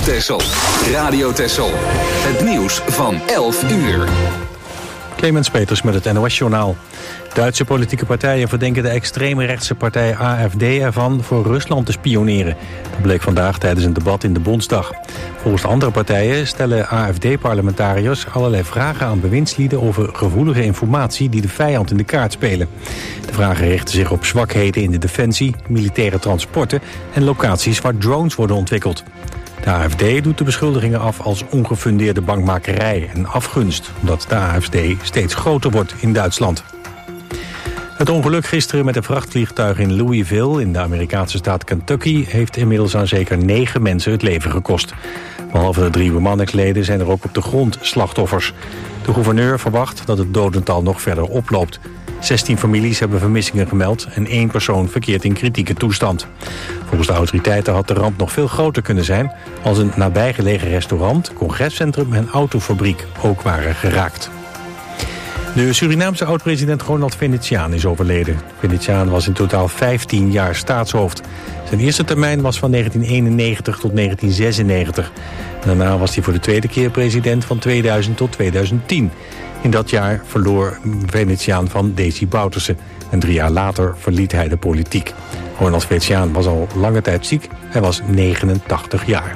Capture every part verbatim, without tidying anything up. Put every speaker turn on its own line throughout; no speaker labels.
Texel. Radio Texel. Het nieuws van elf uur.
Clemens Peters met het N O S-journaal. Duitse politieke partijen verdenken de extreemrechtse partij A F D ervan voor Rusland te spioneren. Dat bleek vandaag tijdens een debat in de Bondsdag. Volgens de andere partijen stellen A F D-parlementariërs allerlei vragen aan bewindslieden over gevoelige informatie die de vijand in de kaart spelen. De vragen richten zich op zwakheden in de defensie, militaire transporten en locaties waar drones worden ontwikkeld. De A F D doet de beschuldigingen af als ongefundeerde bankmakerij en afgunst, omdat de A F D steeds groter wordt in Duitsland. Het ongeluk gisteren met een vrachtvliegtuig in Louisville in de Amerikaanse staat Kentucky heeft inmiddels aan zeker negen mensen het leven gekost. Behalve de drie bemanningsleden zijn er ook op de grond slachtoffers. De gouverneur verwacht dat het dodental nog verder oploopt. zestien families hebben vermissingen gemeld en één persoon verkeert in kritieke toestand. Volgens de autoriteiten had de ramp nog veel groter kunnen zijn als een nabijgelegen restaurant, congrescentrum en autofabriek ook waren geraakt. De Surinaamse oud-president Ronald Venetiaan is overleden. Venetiaan was in totaal vijftien jaar staatshoofd. Zijn eerste termijn was van negentien eenennegentig tot negentien zesennegentig. Daarna was hij voor de tweede keer president van tweeduizend tot tweeduizend tien. In dat jaar verloor Venetiaan van Desi Bouterse. En drie jaar later verliet hij de politiek. Ronald Venetiaan was al lange tijd ziek. Hij was negenentachtig jaar.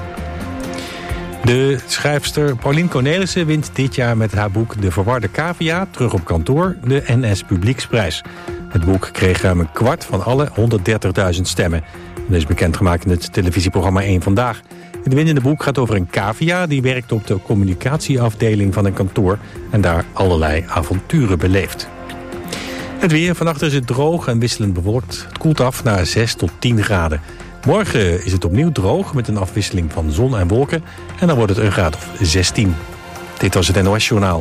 De schrijfster Pauline Cornelissen wint dit jaar met haar boek De Verwarde Cavia, terug op kantoor, de N S Publieksprijs. Het boek kreeg ruim een kwart van alle honderddertigduizend stemmen. Dat is bekendgemaakt in het televisieprogramma één Vandaag. Het winnende boek gaat over een cavia die werkt op de communicatieafdeling van een kantoor en daar allerlei avonturen beleeft. Het weer, vannacht is het droog en wisselend bewolkt. Het koelt af naar zes tot tien graden. Morgen is het opnieuw droog met een afwisseling van zon en wolken. En dan wordt het een graad of zestien. Dit was het N O S-journaal.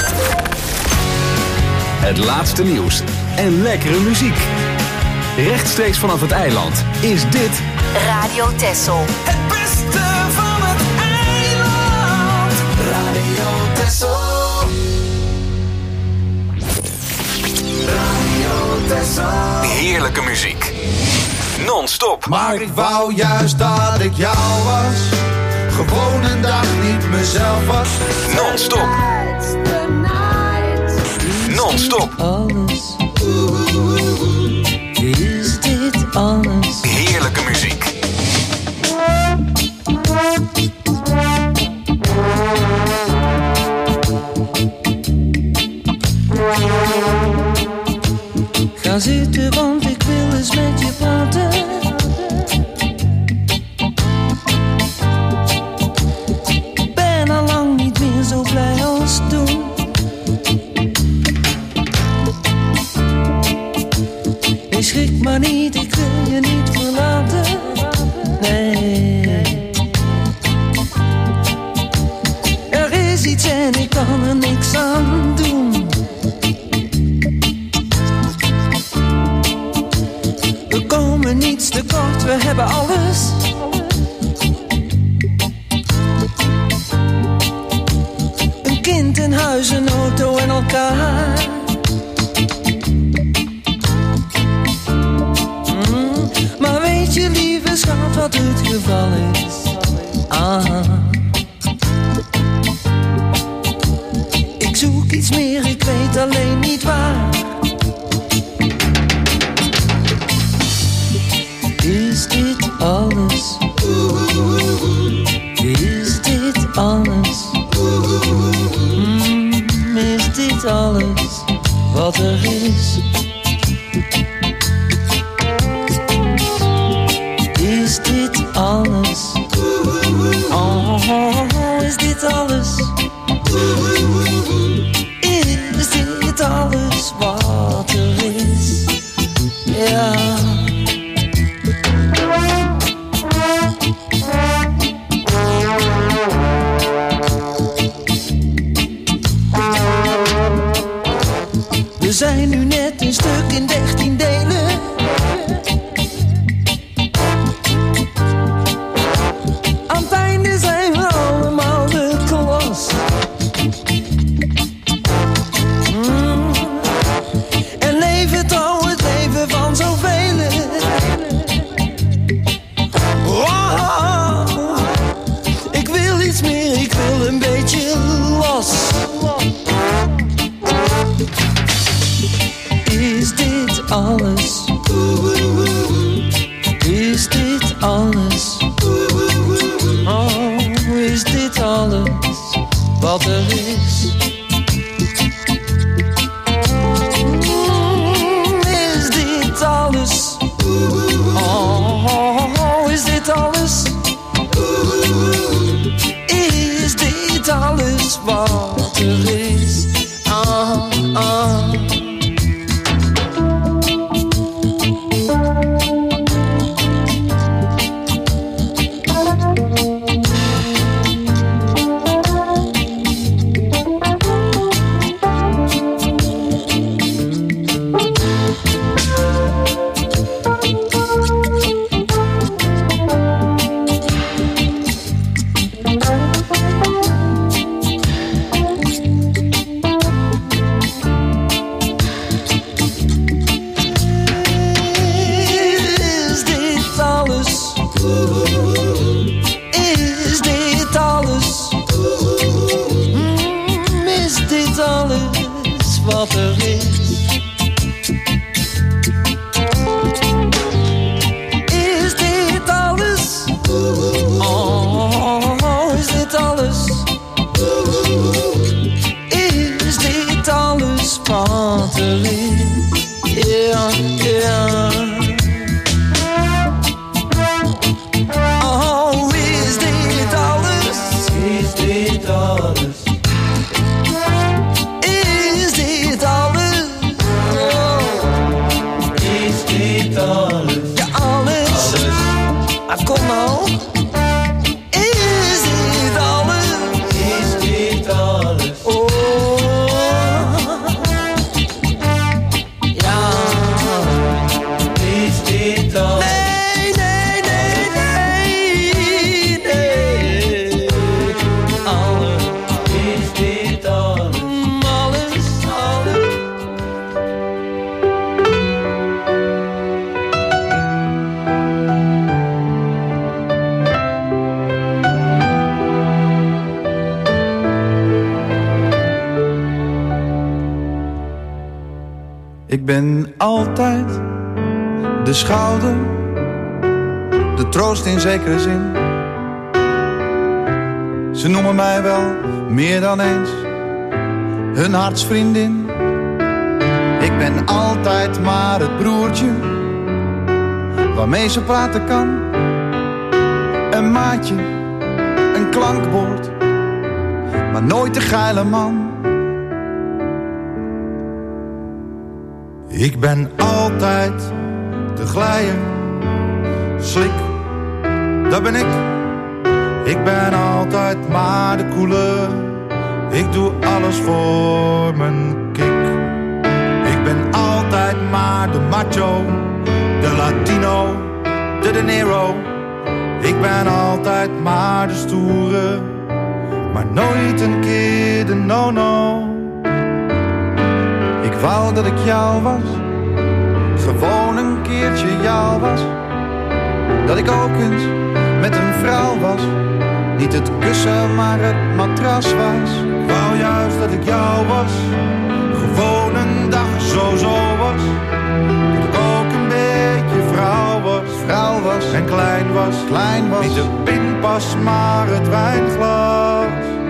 Het laatste nieuws en lekkere muziek. Rechtstreeks vanaf het eiland is dit
Radio Texel.
Het beste van het eiland. Radio Texel. Radio Texel.
heerlijke muziek. Non-stop.
Maar ik wou juist dat ik jou was. Gewoon een dag niet mezelf was.
Non-stop. Non-stop.
Alles. Is dit alles?
Heerlijke muziek.
Ga zitten, want ik wil eens met je praten. Ben al lang niet meer zo blij als toen. Nee, schrik maar niet, ik wil je niet verlaten. Nee. Er is iets en ik kan er niks aan doen. We komen niets tekort, we hebben alles. Een kind, een huis, een auto en elkaar. Mm, maar weet je, lieve schat, wat het geval is? Ah. Ik zoek iets meer, ik weet alleen niet waar. Is dit alles? Is dit alles? Mm, is dit alles wat er is? Is dit alles? Oh, is dit alles? Is dit alles wat Oh, is dit alles? Is dit alles wat er is? Ah, ah. Wat er is. Is dit alles? Oh, is dit alles? Is dit alles wat er is? Ja, ja. Oh, is dit alles? Is dit alles? Kom nou. Is dit alles? Is dit alles? Oh. Ja. Is dit alles? Nee, nee, nee, nee, nee. Alles. Is dit alles? Alles, alles.
Ik ben altijd de schouder, de troost in zekere zin. Ze noemen mij wel meer dan eens hun hartsvriendin. Ik ben altijd maar het broertje waarmee ze praten kan. Een maatje, een klankbord, maar nooit de geile man. Ik ben altijd de glijer, slik, dat ben ik. Ik ben altijd maar de koele, ik doe alles voor mijn kick. Ik ben altijd maar de macho, de Latino, de De Niro. Ik ben altijd maar de stoere, maar nooit een keer de no-no. Ik wou dat ik jou was, gewoon een keertje jou was. Dat ik ook eens met een vrouw was, niet het kussen maar het matras was. Ik wou juist dat ik jou was, gewoon een dag zo zo was. Dat ik ook een beetje vrouw was, vrouw was en klein was, klein was. Niet de pinpas maar het wijnglas.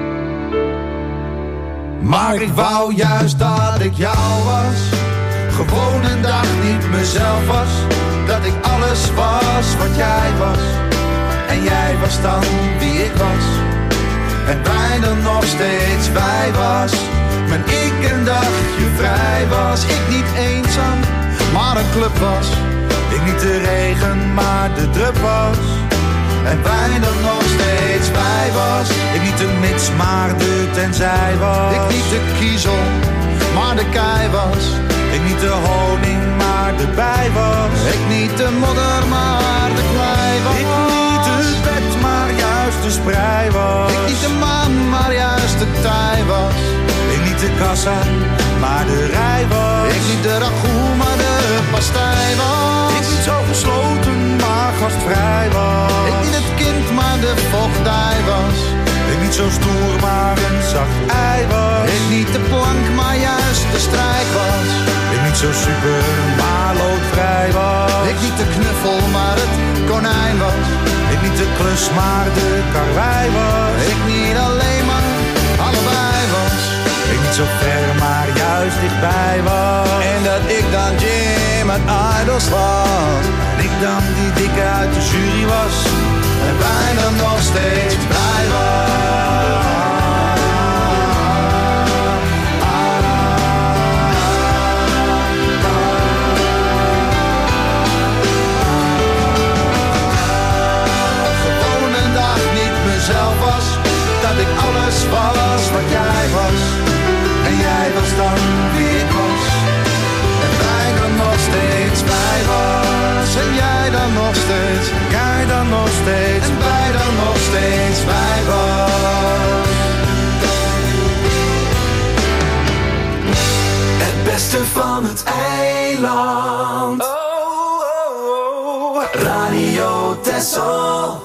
Maar ik wou juist dat ik jou was, gewoon een dag niet mezelf was. Dat ik alles was wat jij was, en jij was dan wie ik was. En wij dan nog steeds wij was, maar ik een dagje vrij was. Ik niet eenzaam, maar een club was. Ik niet de regen, maar de drup was. En wij dan nog steeds wij was. Ik niet de mits, maar de tenzij was. Ik niet de kiezel, maar de kei was. Ik niet de honing, maar de bij was. Ik niet de modder, maar de klei was. Ik niet het bed, maar juist de sprei was. Ik niet de maan, maar juist de tij was. Ik niet de kassa, maar de rij was. Ik niet de ragout, maar de pastei was. Ik niet zo gesloten, maar gastvrij was. Ik niet het kind, maar de voogdij was. Ik niet zo stoer, maar een zacht ei was. Ik niet de plank, maar juist de strijk was. Ik niet zo super, maar loodvrij was. Ik niet de knuffel, maar het konijn was. Ik niet de klus, maar de karwei was. Ik niet alleen, maar allebei was. Ik niet zo ver, maar juist dichtbij was. En dat ik dan Jim uit Idols was.
eiland. Oh, oh, oh. Radio Texel.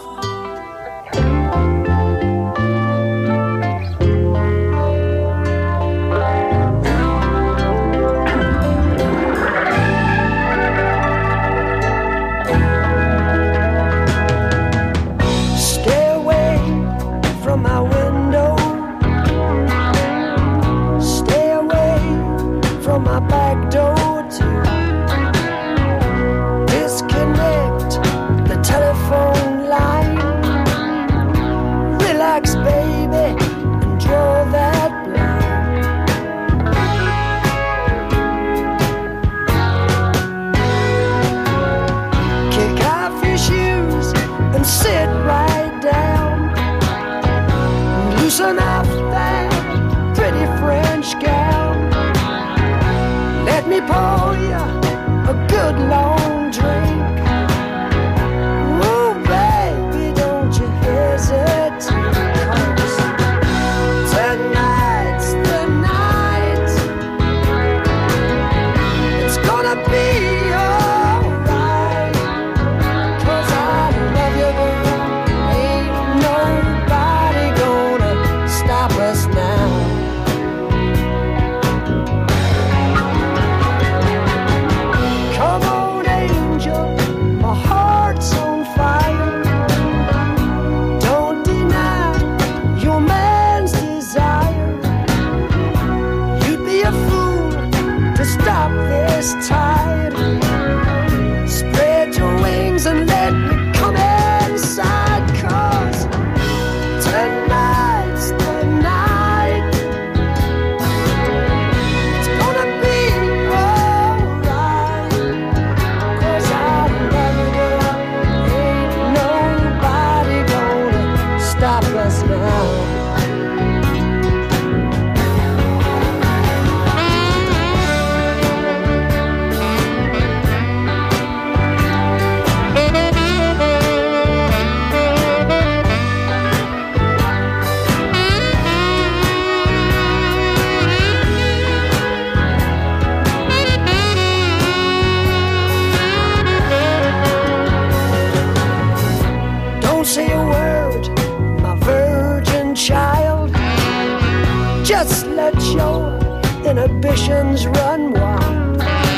Inhibitions run wild.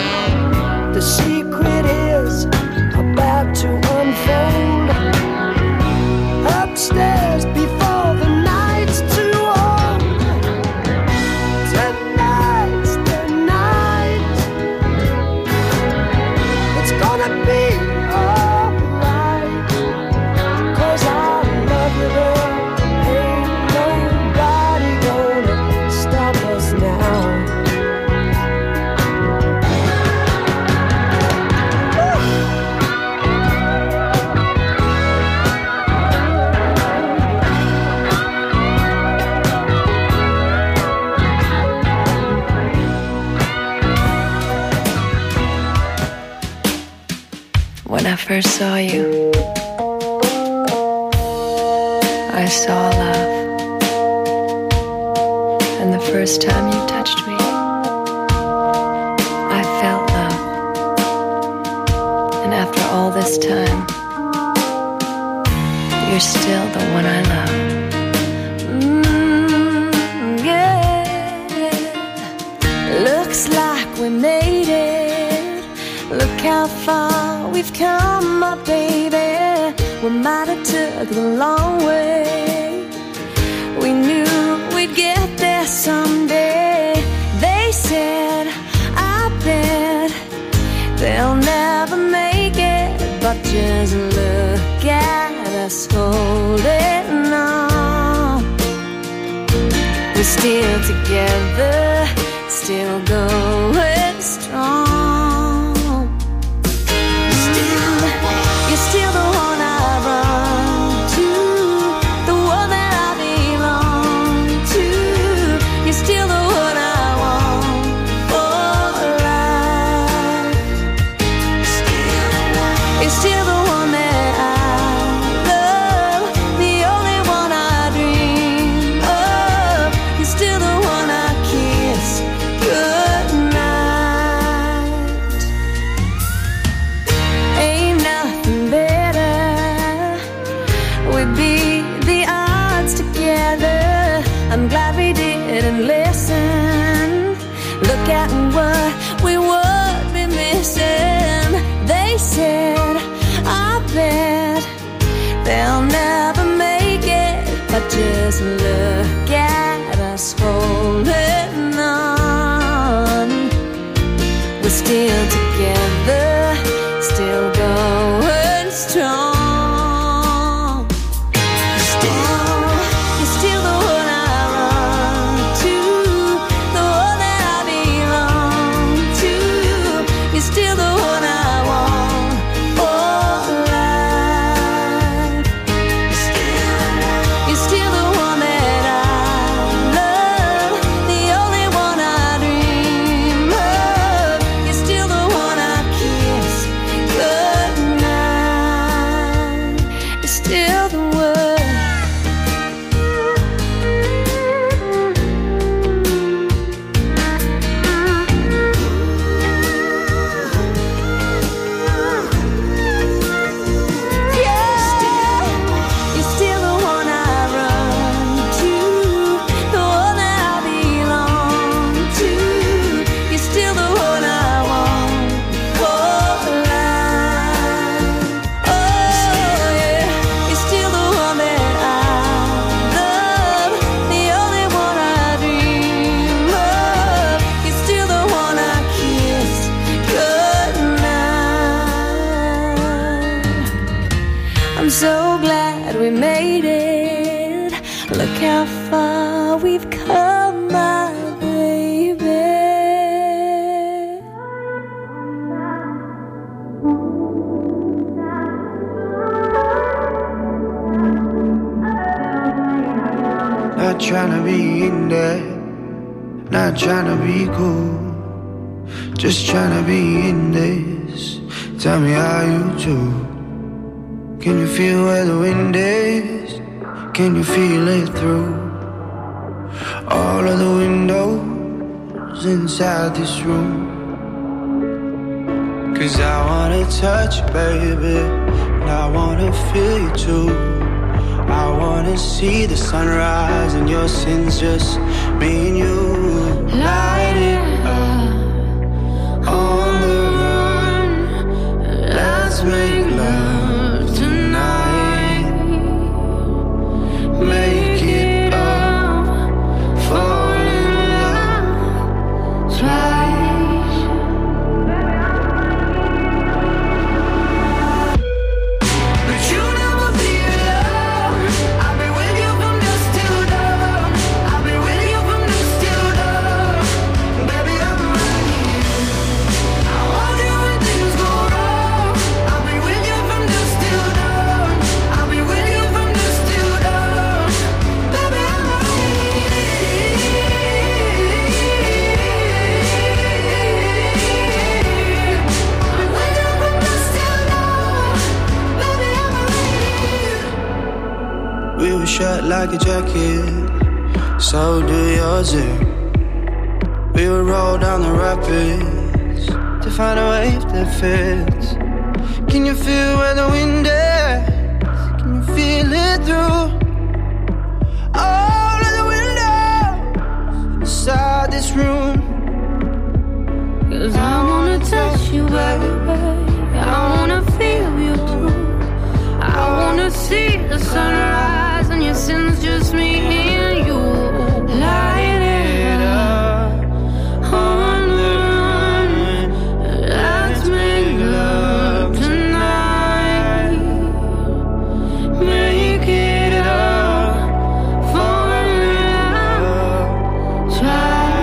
The secret is about to unfold. Upstairs before the night's too old. Tonight's the night. It's gonna be alright. 'Cause I love you, girl. Ain't nobody gonna stop us now.
When I first saw you, I saw love. And the first time you touched me, I felt love. And after all this time, you're still the one I love. Mm, yeah. Looks like we made it. Look how far we've come, my baby. We might have took the long way. We knew we'd get there someday. They said, I bet they'll never make it. But just look at us holding on. We're still together, still going strong. You're still the one I run to, the one that I belong to. You're still the one I want for life. You're still the one that I love, the only one I dream of. You're still the one I kiss goodnight. they'll never make it. But just look at us holding on. We're still together, still going strong. I'm so glad we made it. Look how far we've come, my baby.
Not trying to be in there, not trying to be cool, just trying to be in this. Tell me how you do. Can you feel where the wind is? Can you feel it through all of the windows inside this room? Cause I wanna touch you, baby, and I wanna feel you too. I wanna see the sunrise and your sins, just me and you. Light it up on the run. Let's make love tonight. Make it up, fall in love twice. But you never be alone. I'll be with you from dusk till dawn. I'll be with you from dusk till dawn. Baby, I'm right here. I want you when things go wrong. I'll be with you from dusk till dawn. I'll be with you from dusk till dawn. Baby, I'm right here. I'll be with you from dusk till dawn. Baby, I'm right here. We were shut like a jacket, so do yours. eh? We would roll down the rapids to find a wave that fits. Can you feel where the wind is? Can you feel it through all of the windows inside this room?
Cause I wanna touch you, baby. I wanna feel you too. I wanna see the sunrise and your sins, just me and you. Light it up on the run. Let's make love tonight. Make it up for love. Try.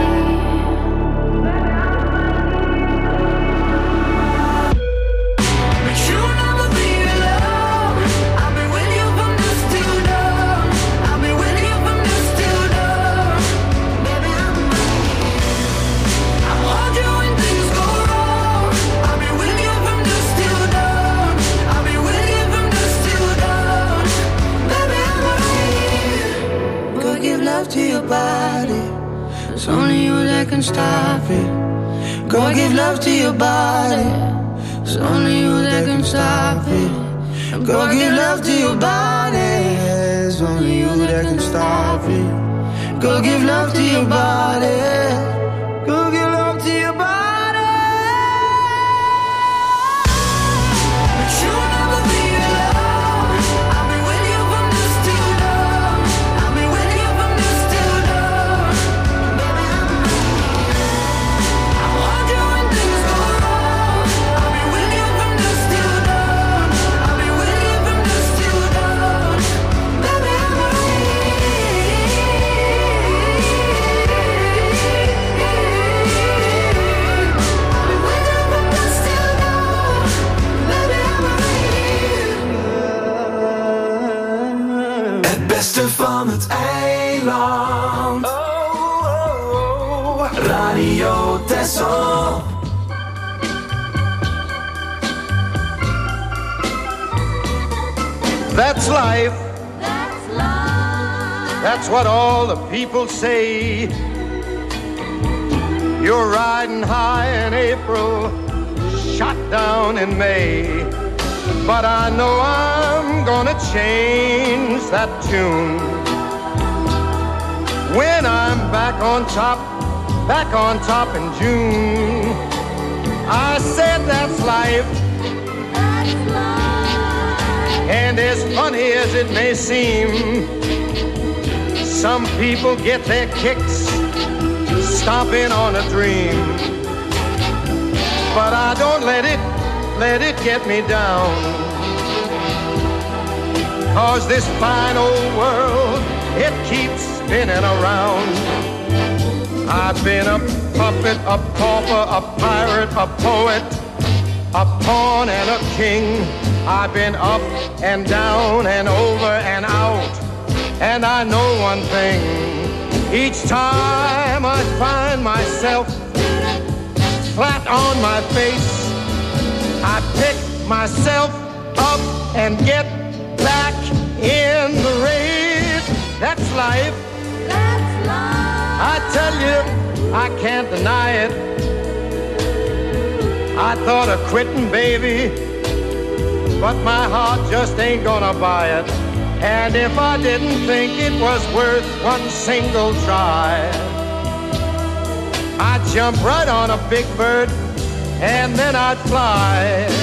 But you never be alone. I'll be with you from dusk till dawn. I'll be with you from dusk till dawn. Baby, I'm right here. I want you when things go wrong. I'll be with you from dusk till dawn. I'll be with you from dusk till dawn. Baby, I'm right here. Go give love to your body. It's only you that can stop it. Go give love to your body. It's only you that can stop it. Go give love to your body. It's only you that can stop it. Go give love to your body. Go give love to your body. But you'll never be alone. I'll be
Tessel.
That's life.
That's life.
That's what all the people say. You're riding high in April, shot down in May. But I know I'm gonna change that tune when I'm back on top, back on top in June. I said that's life.
That's life.
And as funny as it may seem, some people get their kicks stomping on a dream. But I don't let it, let it get me down. 'Cause this fine old world, it keeps spinning around. I've been a puppet, a pauper, a pirate, a poet, a pawn and a king. I've been up and down and over and out. And I know one thing, each time I find myself flat on my face, I pick myself up and get back in the race. That's life.
That's life.
I tell you, I can't deny it. I thought of quitting, baby, but my heart just ain't gonna buy it. And if I didn't think it was worth one single try, I'd jump right on a big bird and then I'd fly.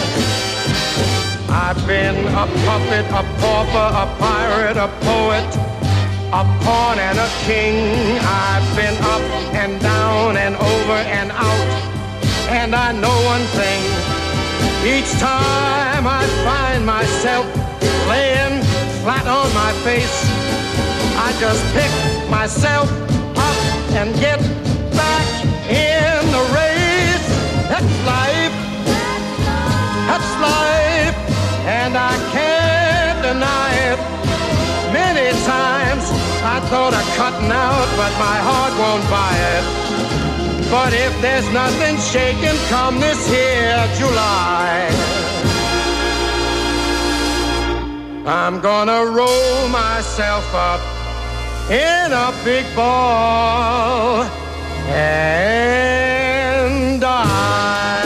I've been a puppet, a pauper, a pirate, a poet, a pawn and a king. I've been up and down and over and out. And I know one thing, each time I find myself laying flat on my face, I just pick myself up and get back in the race. That's life. That's life. And I can't deny it. Many times I thought of cutting out, but my heart won't buy it. But if there's nothing shaking come this here July, I'm gonna roll myself up in a big ball and die.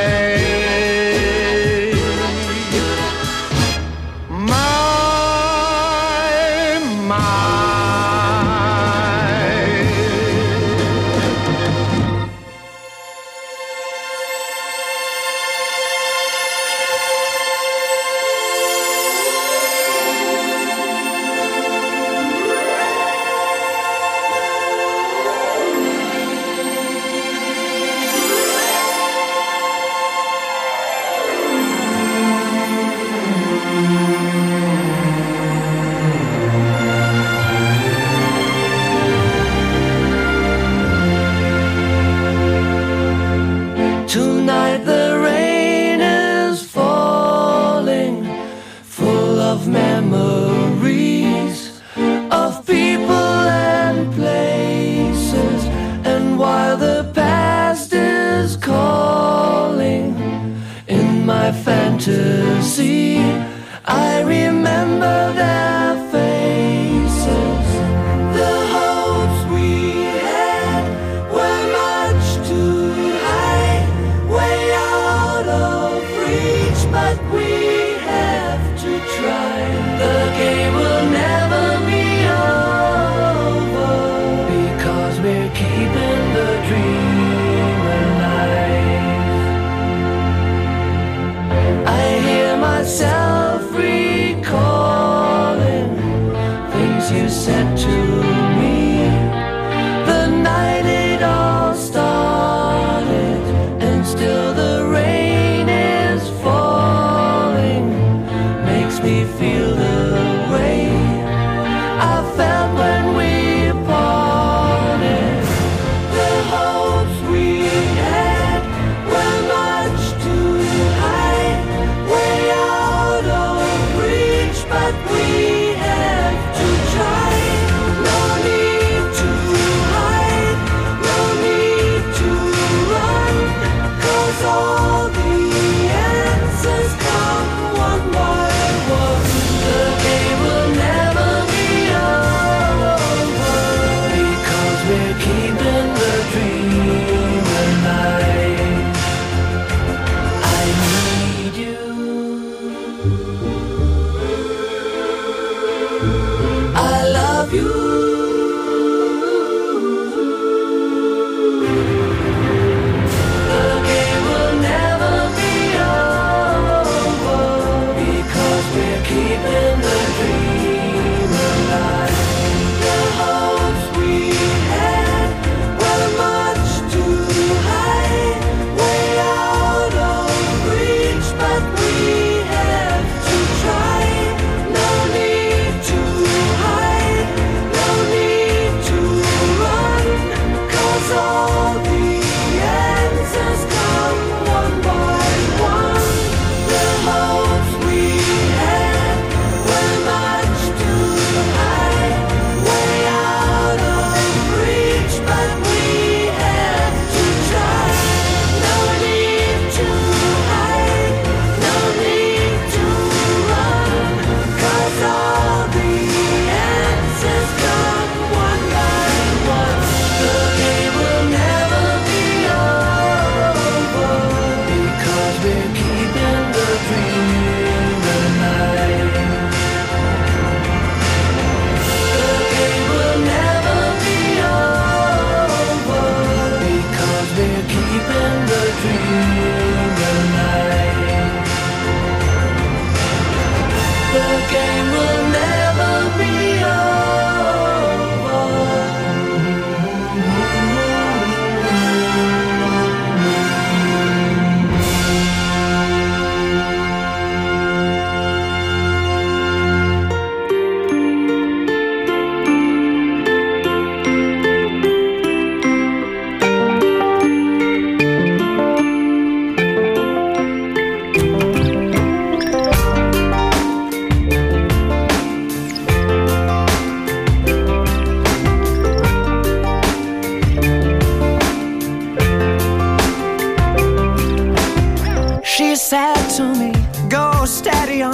Fantasy, I remember their faces. The hopes we had were much too high, way out of reach, but we have to try. The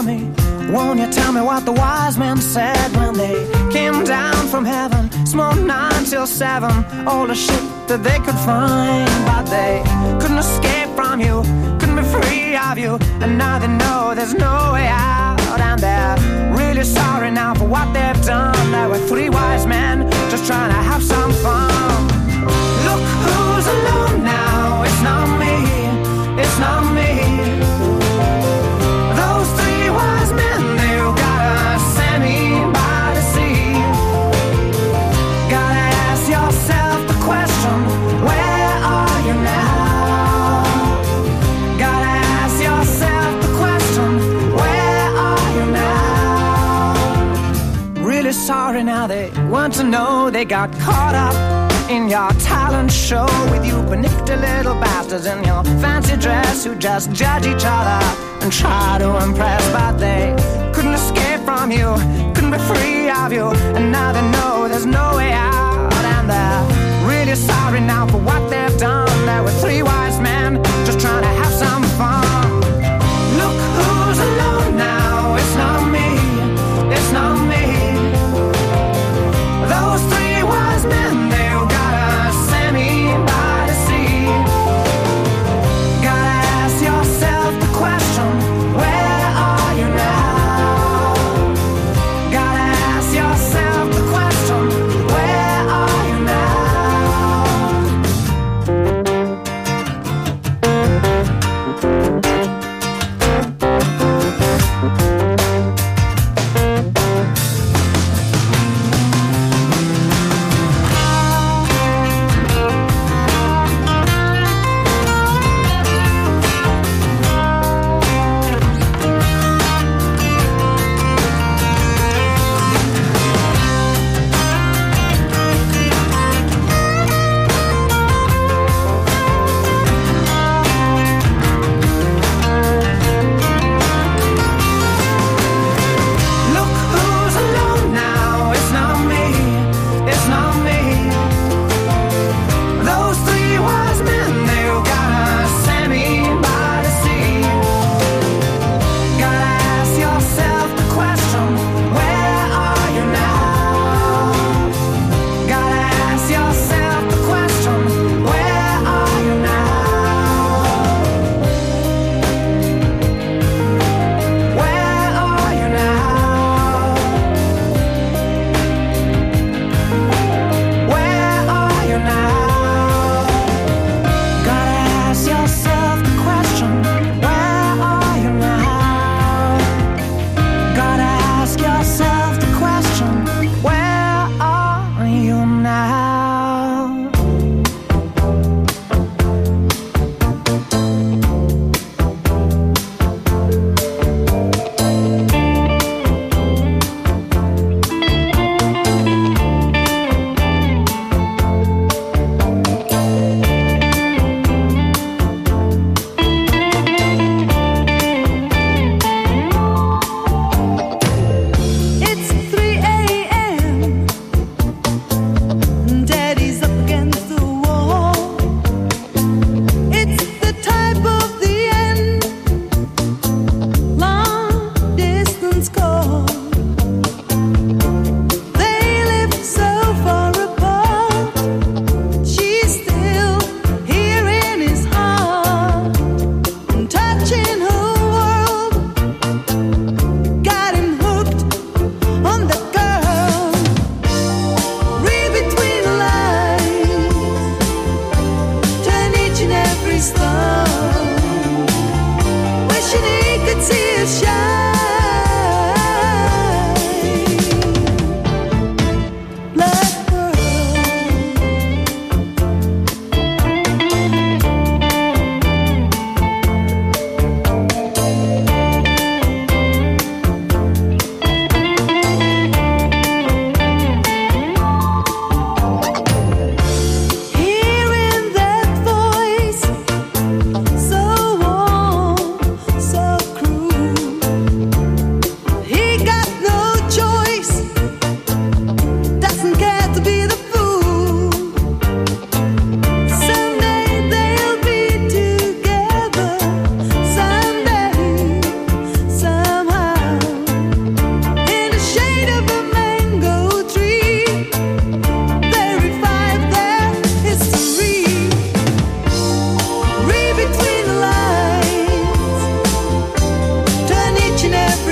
me? Won't you tell me what the wise men said when they came down from heaven? Smoked nine till seven, all the shit that they could find. But they couldn't escape from you, couldn't be free of you. And now they know there's no way out. And they're really sorry now for what they've done. There were three wise men just trying to have some fun. Look who's alone now, it's not me, it's not me. Those three wise men, they've gotta send me by the sea. Gotta ask yourself the question, where are you now? Gotta ask yourself the question, where are you now? Really sorry now, they want to know they got caught up in your talent show with you panicked little bastards in your fancy dress who just judge each other and try to impress. But they couldn't escape from you, couldn't be free of you. And now they know there's no way out. And they're really sorry now for what they've done. There were three wise men just trying to have some fun. Look who's alone now, it's not me, it's not me. Those three wise men, they've gotta send me by the sea. Gotta ask yourself the question, where are you now?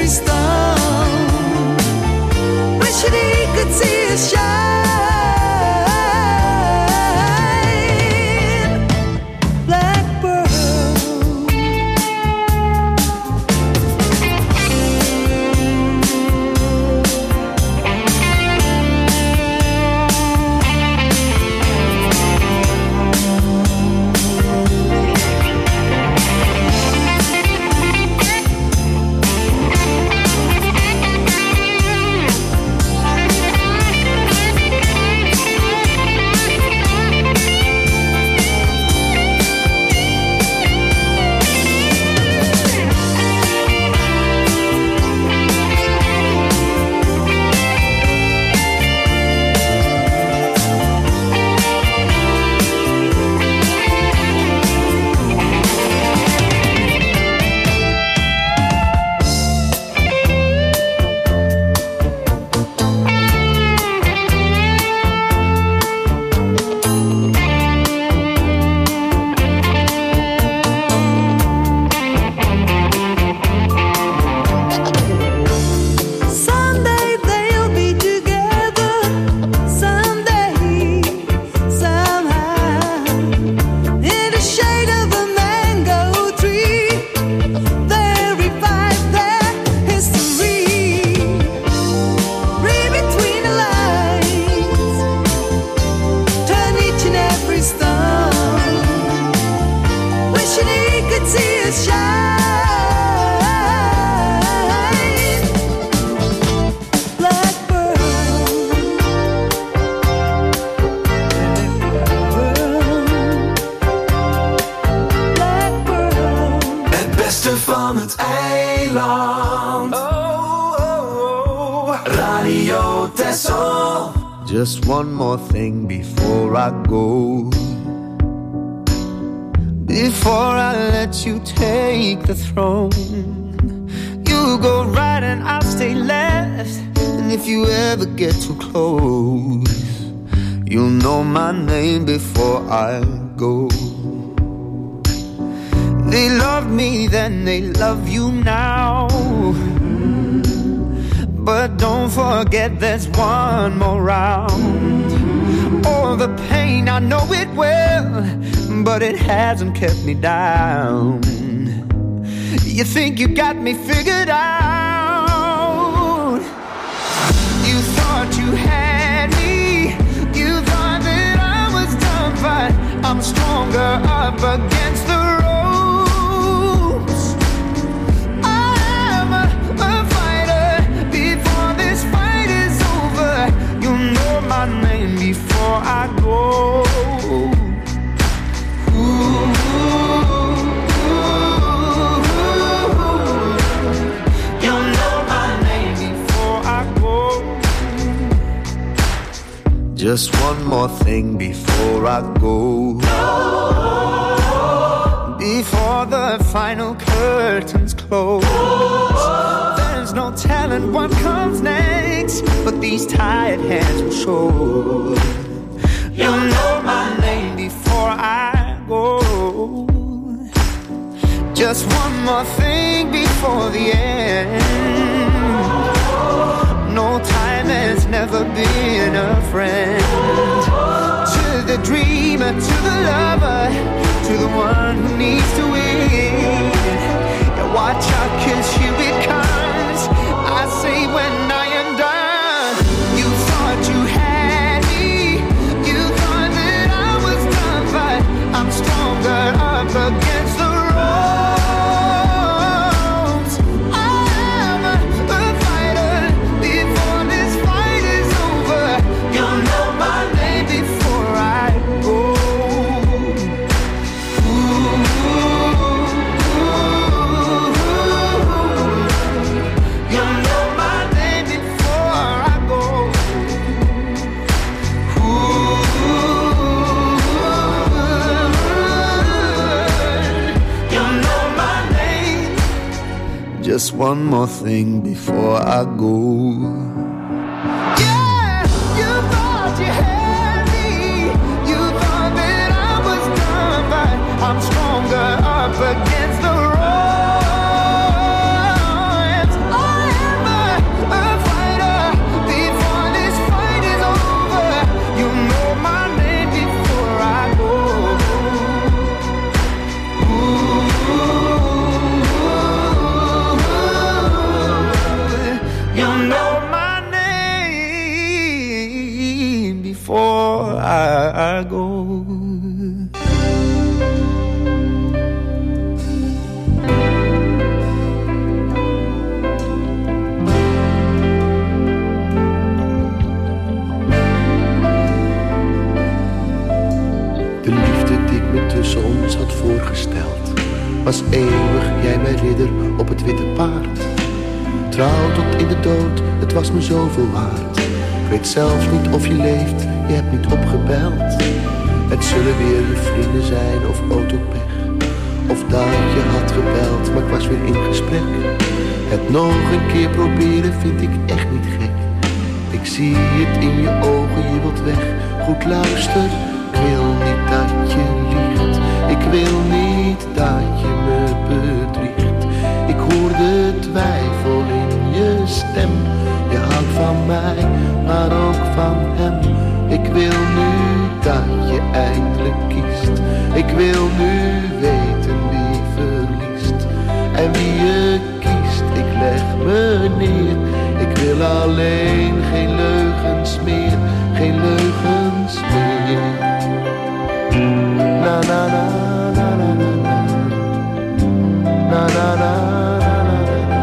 every stone. Wishing he could see us shine.
Van het eiland. Oh, oh, oh. Radio Texel.
Just one more thing before I go. Before I let you take the throne. You go right and I'll stay left. And if you ever get too close, you'll know my name before I go. They loved me then, they love you now. But don't forget there's one more round. All the pain, I know it well, but it hasn't kept me down. You think you got me figured out. You thought you had me. You thought that I was done, but I'm stronger up against the ropes. I'm a, a fighter. Before this fight is over, you'll know my name before I go. Just one more thing before I go. Before the final curtains close. There's no telling what comes next, but these tired hands will show. You'll know my name before I go. Just one more thing before the end. No time has never been a friend. To the dreamer, to the lover, to the one who needs to win. Yeah, watch out, 'cause here it comes. I say when I am done. You thought you had me. You thought that I was done, but I'm stronger up against the ropes. I'm a, a fighter. Before this fight is over, you'll know my name before I go. Ooh, ooh, ooh. You'll know my name before I go. Ooh, you'll know my name. Just one more thing before I go. Yeah, you thought you had me. You thought that I was done, but I'm stronger up against the ropes. I'm You'll know my name before I go.
De liefde die ik me tussen ons had voorgesteld was eeuwig, jij mijn ridder op het witte paard. Trouw tot in de dood, het was me zoveel waard. Ik weet zelfs niet of je leeft, je hebt niet opgebeld. Het zullen weer je vrienden zijn of autopech, of dat je had gebeld, maar ik was weer in gesprek. Het nog een keer proberen vind ik echt niet gek. Ik zie het in je ogen, je wilt weg. Goed luister, ik wil niet dat je liegt. Ik wil niet dat je me bedriegt. Ik hoor de twijfel in je stem. Je houdt van mij, maar ook van hem. Ik wil nu dat je eindelijk kiest. Ik wil nu weten wie verliest. En wie je kiest, ik leg me neer. Ik wil alleen geen leugens meer, geen leugens meer. Na na na na na na na. Na na na na na na.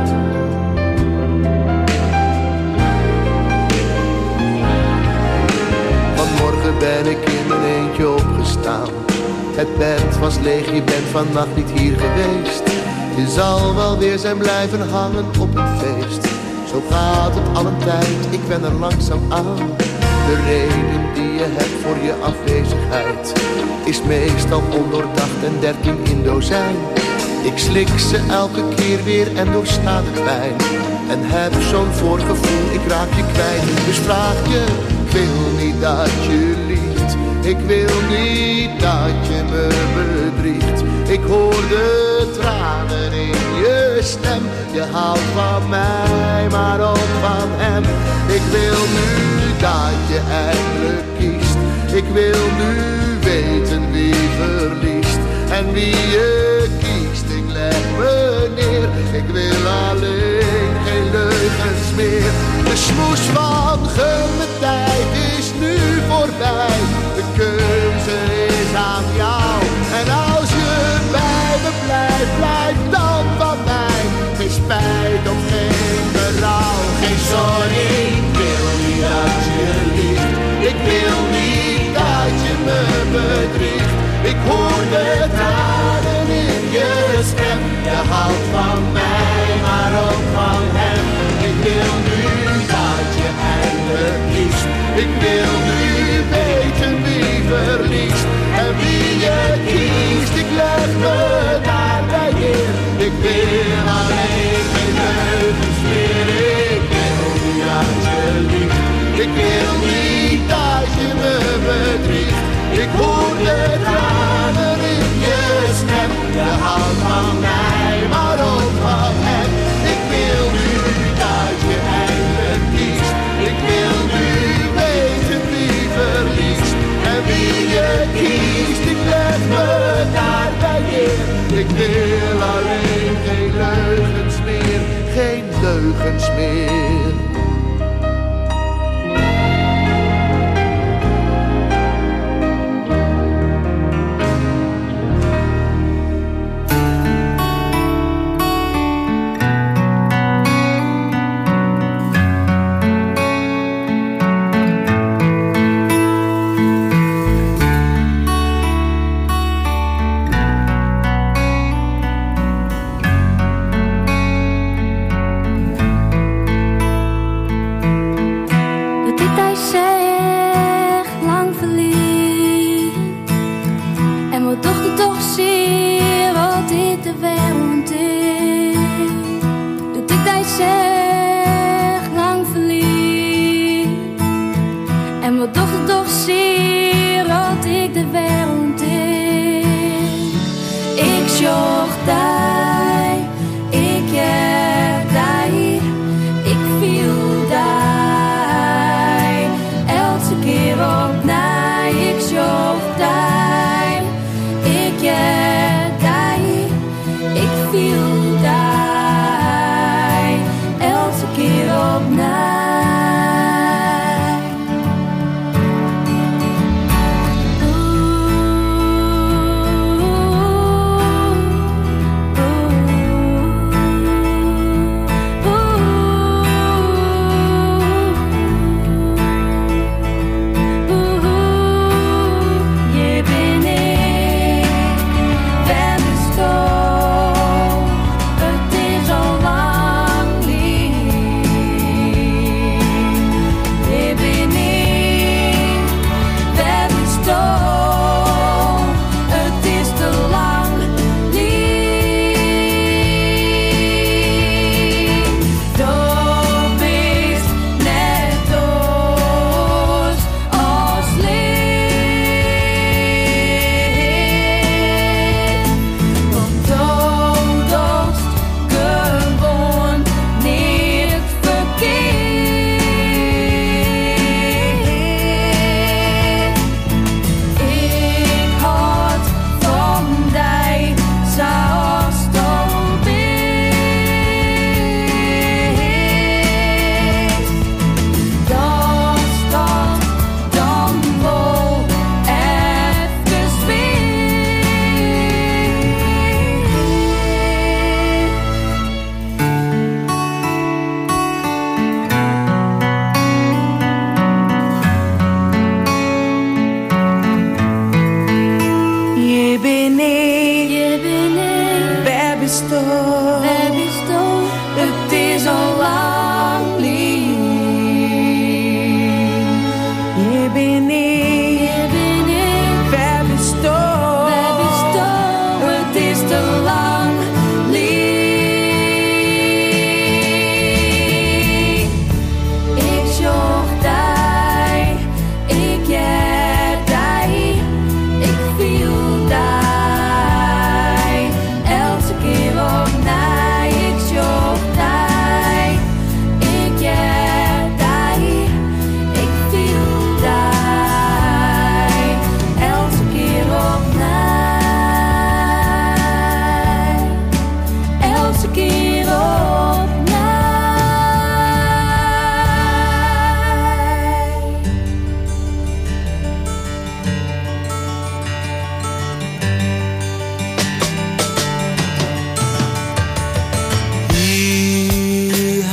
Vanmorgen ben ik in mijn eentje opgestaan. Het bed was leeg, je bent vannacht niet hier geweest. Je zal wel weer zijn blijven hangen op een feest. Zo gaat het al een tijd, ik ben er langzaam aan. De reden die je hebt voor je afwezigheid is meestal ondoordacht en dertien in dozijn. Ik slik ze elke keer weer en doorsta de pijn. En heb zo'n voorgevoel, ik raak je kwijt. Dus vraag je, ik wil niet dat je liegt. Ik wil niet dat je me bedriegt. Ik hoor de tranen in je stem. Je houdt van mij, maar ook van hem. Ik wil nu dat je eindelijk kiest. Ik wil nu weten wie verliest. En wie je kiest, ik leg me neer. Ik wil alleen geen leugens meer. De smoes van gun tijd is nu voorbij. De keuze is aan jou. En als je bij me blijft, blijf dan van mij. Geen spijt of geen berouw, geen sorry. Ik wil niet dat je liegt. Ik wil niet dat je me bedriegt. Ik hoor de tranen in je stem. Je houdt van mij, maar ook van hem. Ik wil nu dat je eindelijk kiest. Ik wil nu weten wie verliest. En wie je kiest, ik leg me daarbij neer. Ik wil alleen geen leugens meer. Ik wil niet dat je liegt. Ik wil niet dat je me bedriegt. Ik hoor de tranen in je stem. Je houdt van mij, maar ook van hem. Ik wil nu dat je eindelijk kiest. Ik wil nu weten wie verliest. En wie je kiest, ik leg me daarbij neer. Ik wil alleen geen leugens meer, geen leugens meer.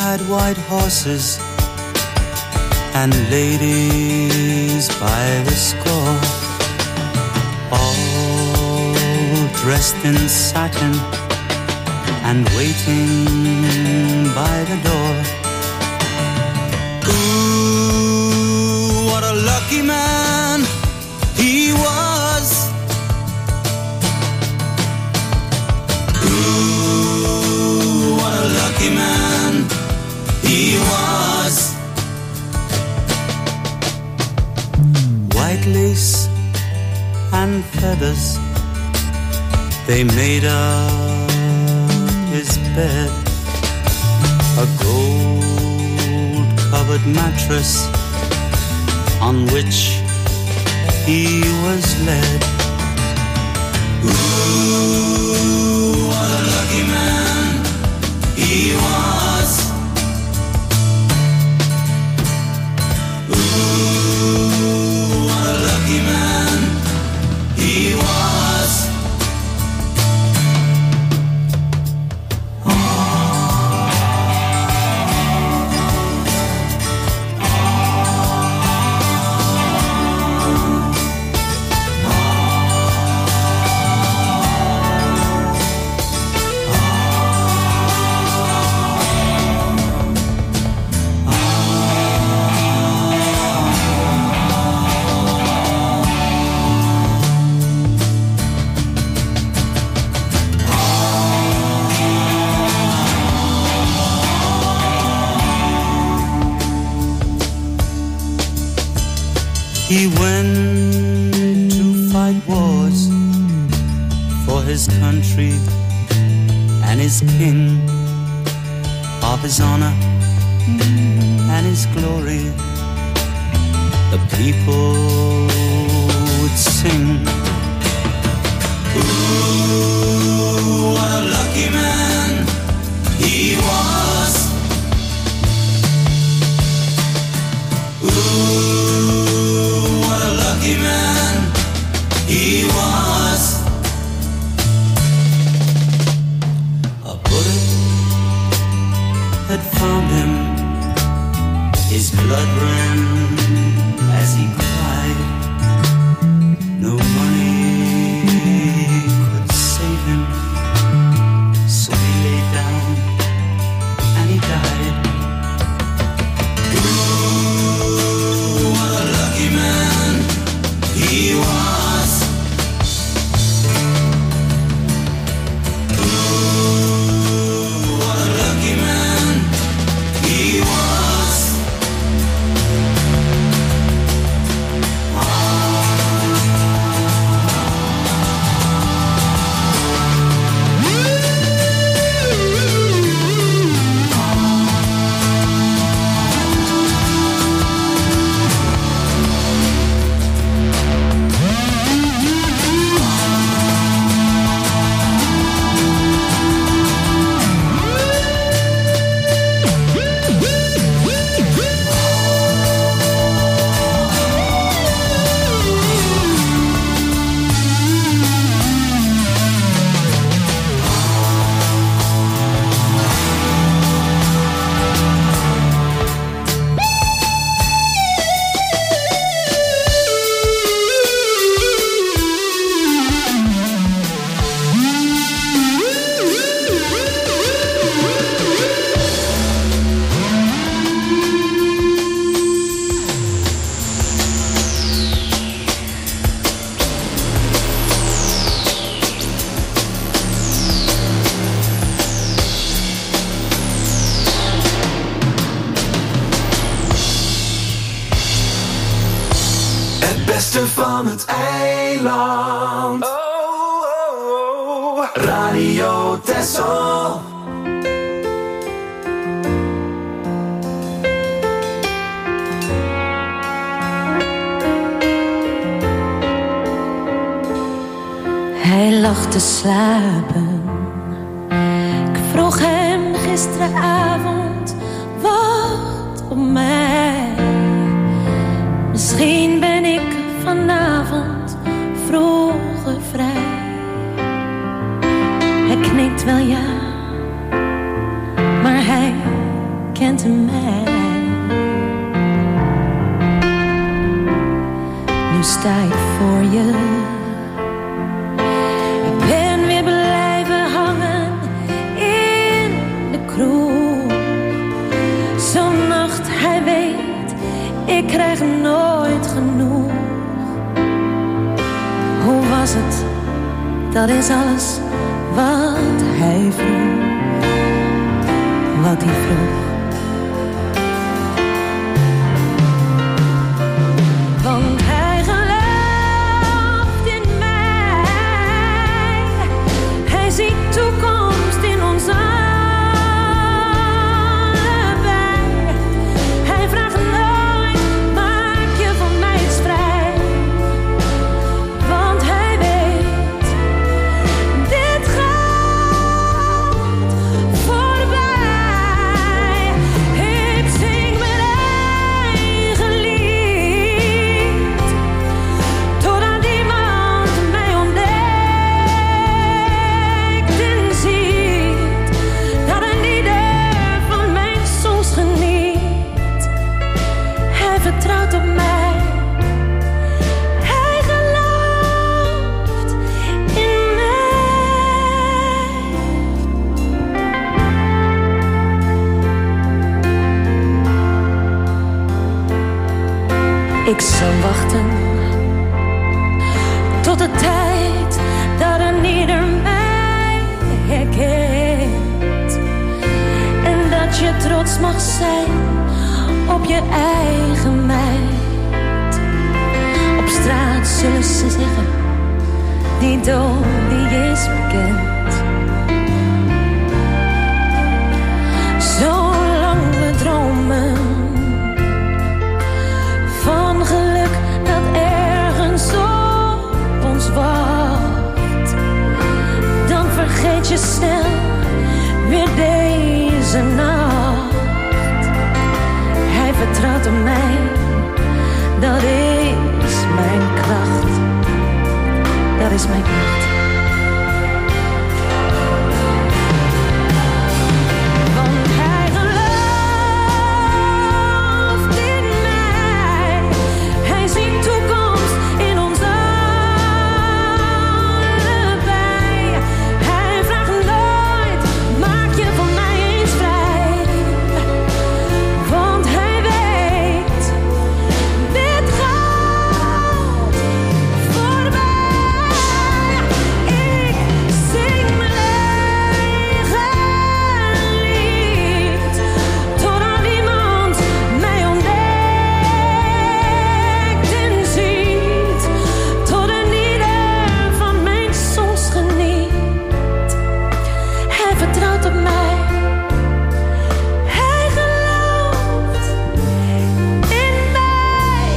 ride white horses and ladies by the score, all dressed in satin and waiting by the door. Ooh, what a lucky man he was. Ooh, what a lucky man he was. White lace and feathers, they made up his bed. A gold-covered mattress on which he was led. Ooh, what a lucky man he was. Ooh, what a lucky man he was. He went to fight wars for his country and his king, of his honor and his glory. The people would sing. Ooh, what a lucky man he was. Ooh, what a lucky man he was. A bullet had found him. His blood ran as he cried. No money could save him, so he lay down and he died. Ooh, what a lucky man he was. Ooh, what a lucky man he was.
Van het eiland. Oh, oh, oh. Radio Texel.
Hij lag te slapen. Ik vroeg hem gisteravond, wacht op mij. Misschien ben ik vanavond vroeger vrij. Hij knikt wel ja, maar hij herkent mij. Nu sta ik voor je. Ik ben weer blijven hangen in de kroeg. Zo'n nacht, hij weet, ik krijg nooit genoeg. Hoe was het? Dat is alles wat hij vroeg. Wat hij vroeg. Want hij gelooft in mij. Hij ziet toekomst in ons allebei. Hij vraagt nooit, maak je van mij eens vrij. Want hij weet, dit gaat voorbij. Ik zing mijn eigen lied, totdat iemand mij ontdekt en ziet dat een ieder van mijn soms geniet. Hij vertrouwt op mij, hij gelooft in mij. Ik zal wachten tot de tijd dat een ieder mij herkent. En dat je trots mag zijn op je eigen meid. Op straat zullen ze zeggen, die Dolly is bekend. Zolang we dromen van geluk dat ergens op ons wacht, dan vergeet je snel weer deze nacht. Hij vertrouwt op mij, dat is mijn kracht. Dat is mijn kracht. Want hij gelooft in mij. Hij ziet toekomst in ons allebei. Hij vraagt nooit, maak je van mij eens vrij. Want hij weet, dit gaat voorbij. Ik zing mijn eigen lied, totdat iemand mij ontdekt en ziet. Tot een ieder van mijn soms geniet. Hij vertrouwt op mij, hij gelooft in mij.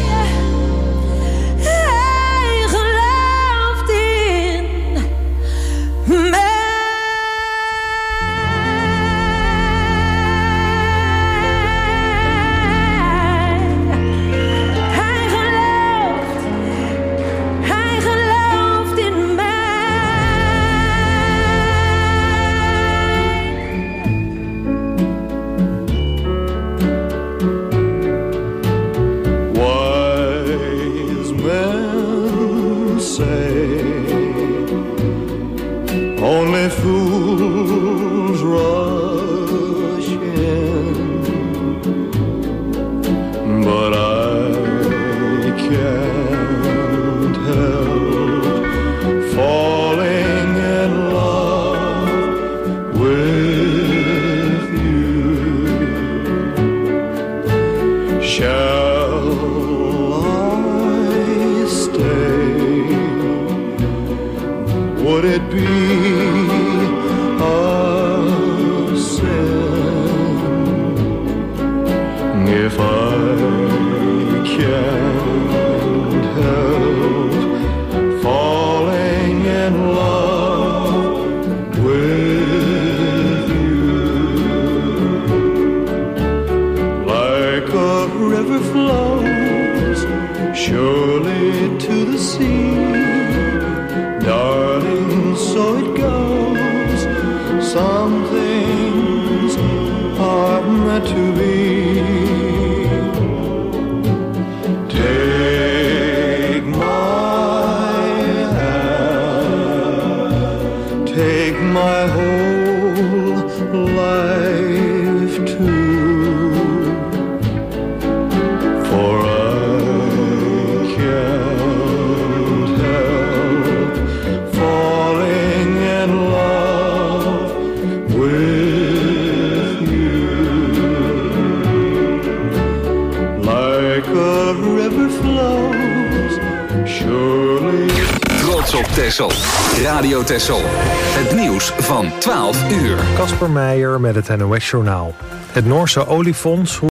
Hij gelooft in mij. Hij gelooft, hij gelooft in mij.
Wise men say only fools rush in, but I can't help falling in love with you. Shall I stay? Would it be a sin if I can't help falling in love with you? Like a river flows surely to the sea, darling, so it goes. Some things are meant to be. Take my hand, take my whole life too, for I can't help falling in love with you. Like a river flows, surely.
Trots op Texel. Radio Texel. Het nieuws van twaalf uur.
Kasper Meijer met het N O S Journaal. Het Noorse oliefonds